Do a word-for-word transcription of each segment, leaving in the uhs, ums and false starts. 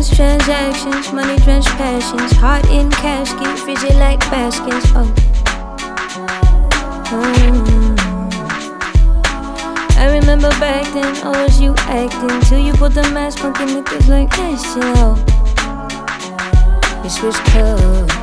Balance transactions, money drenched passions, heart in casket, frigid like baskets. Oh. Mm. I remember back then, oh, was you acting till you put the mask, punkin' niggas like this, yo. You switch colors.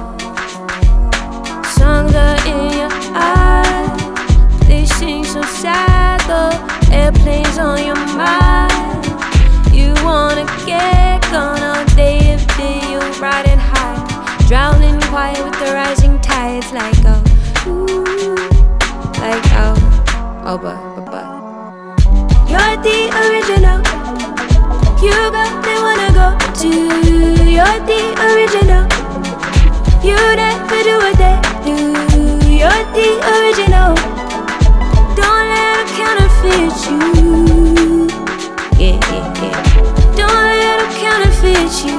Songs are in your eyes, they seem so sad though. Airplanes on your mind, you wanna get gone all day if you're riding high, drowning quiet with the rising tides, like oh, ooh, like oh, oh, but, but, but. You're the original, you got me wanna go to. You're the original, you never do what they do. You're the original, don't let them counterfeit you. Yeah, yeah, yeah. Don't let them counterfeit you.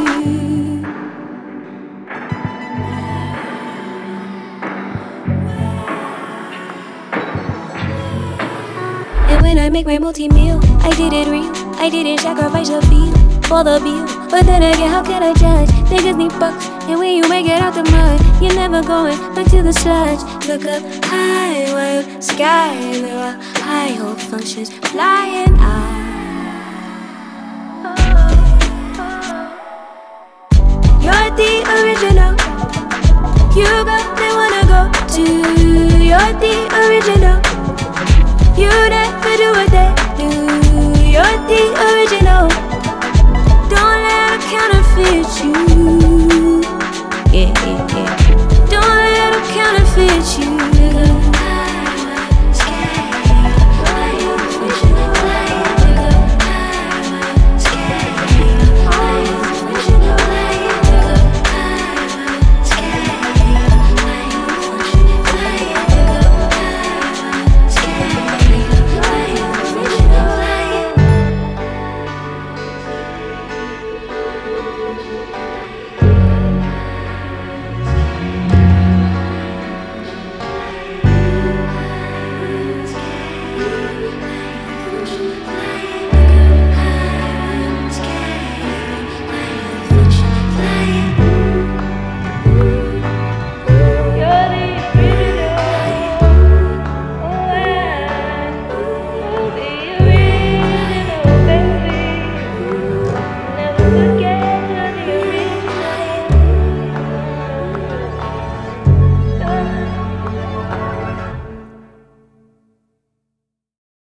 And when I make my multi-meal, I did it real. I didn't sacrifice a feel for the bill. But then again, how can I judge? Niggas need bucks, and when you make it out the mud, you're never going back to the sludge. Look up high, wild sky, there are high hope functions flying high. You're the original, you got me wanna go to. You're the original, you never do what they do. You're the original.